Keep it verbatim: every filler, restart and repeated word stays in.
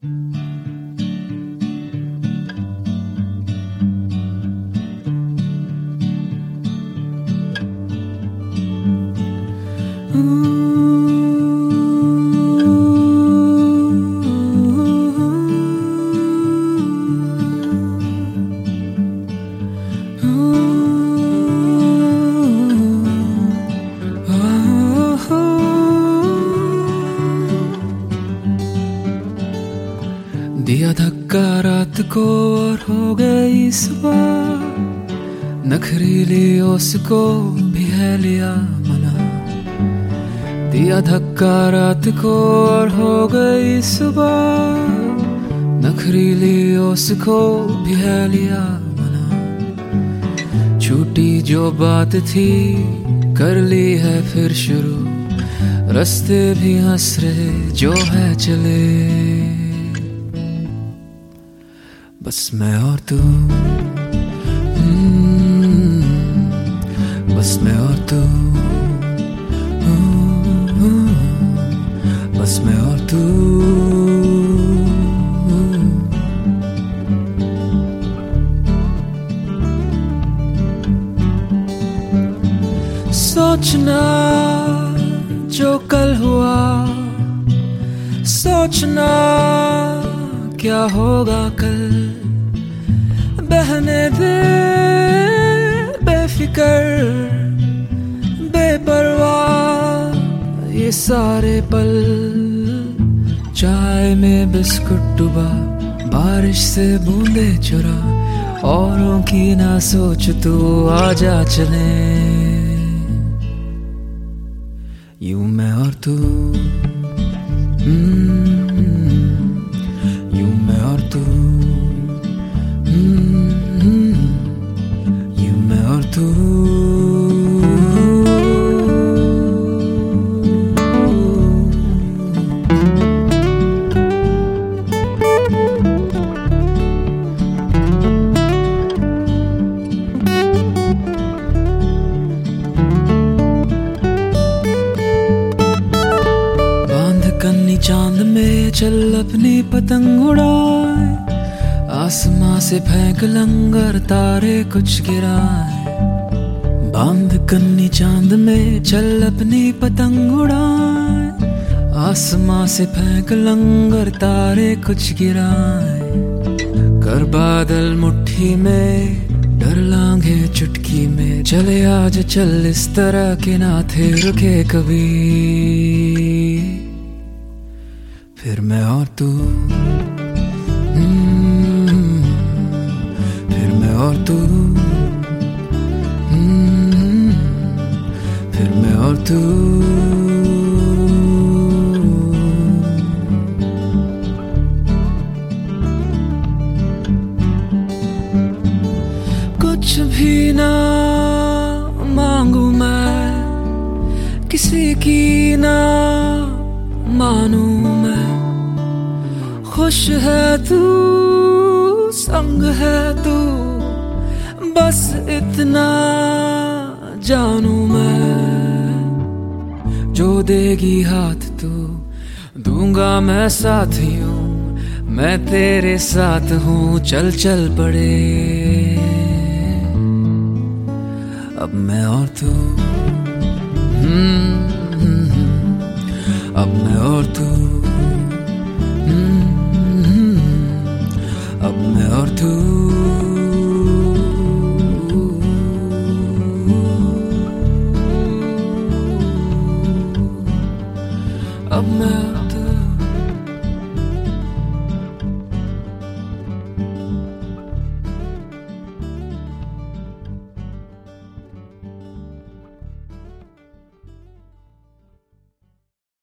दिया धक्का रात को और हो गई सुबह, नखरीली उसको भी है लिया मना। दिया धक्का रात को और हो गई सुबह, नखरीली उसको भी है लिया मना। छूटी जो बात थी कर ली है फिर शुरू, रास्ते भी हंस रहे जो है चले। बस मैं और तू, बस मैं और तू, बस मैं और तू। सोचना जो कल हुआ, सोचना क्या होगा कल। बहने दे बेफिकर बेपरवाह ये सारे पल। चाय में बिस्कुट डुबा, बारिश से बूंदे चुरा, औरों की ना सोच तू आजा चले। यूं मैं और तू, यूं मैं और तू, यूं मैं और तू। कन्नी चांद में चल अपनी पतंग उड़ाए, आसमां से फेंक लंगर तारे कुछ गिराए। बांध कन्नी चांद में चल अपनी पतंग उड़ाए, आसमां से फेंक लंगर तारे कुछ गिराए। कर बादल मुट्ठी में डर लांघे चुटकी में, चले आज चल इस तरह के ना थे रुके कभी। फिर मैं और तू, फिर मैं और तू, फिर मैं और तू। कुछ भी ना मांगू मैं, किसी की ना मानू मैं। खुश है तू, संग है तू, बस इतना जानू मैं। जो देगी हाथ तू, दूंगा मैं साथियों, मैं तेरे साथ हूँ चल चल पड़े। अब मैं और तू, अब मैं और तू, अब मैं और तू।